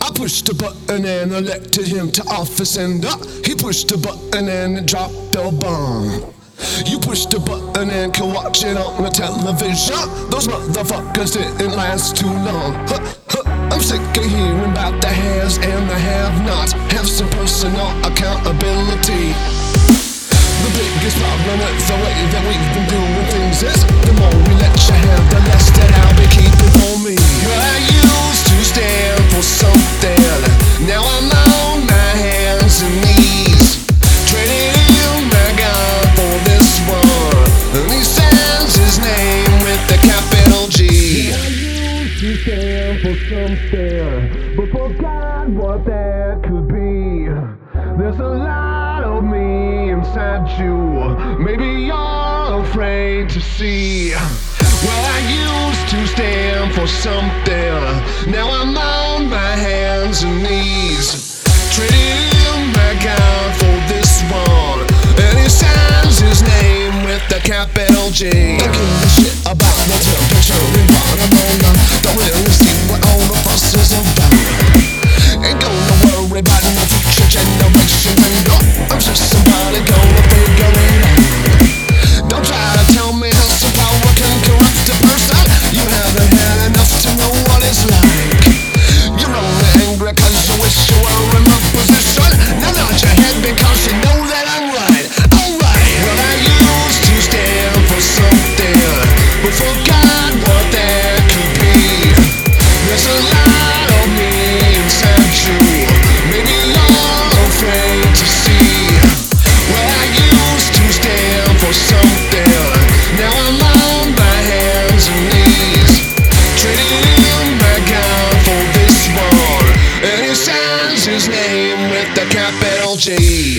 I pushed a button and elected him to office, and he pushed a button and dropped a bomb. You pushed a button and could watch it on the television. Those motherfuckers didn't last too long. I'm sick of hearing about the haves and the have-nots. Have some personal accountability. The biggest problem with the way that we've been doing things is the more we let you have, the less that I'll be keeping for me. I used to stand for something. Now I'm on my hands and knees, trading in my God for this one. And he signs his name with the capital G. I used to stand for something, but forgot what that could be. There's a lot of me inside you, maybe you're afraid to see. Well, I used to stand for something. Now I'm on my hands and knees, trading my God for this one. And he signs his name with the capital J. Don't give a shit about the temperature and bottom. Don't really see what all the fuss is about. Ain't gonna worry about no future generation. I'm just somebody gonna figure it out. Don't try to tell me how some power can corrupt a person. You haven't had enough to know what it's like. You're only angry cause you wish you were in my position. Now nod your head because you know that I'm right. Alright, well I used to stand for something, but forgot what that could be. There's a lot of me inside you, maybe you're afraid to see. Well, I used to stand for something. Now I'm on my hands and knees, trading in my God for this one. And he signs his name with the capital G.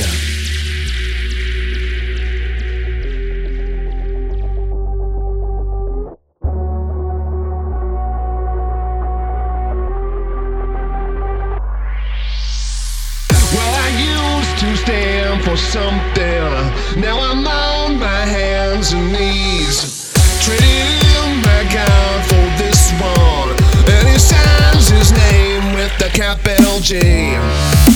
Well, I used to stand for something. Now I'm on my hands and knees, trading in my God for this one. And he signs his name with the capital G.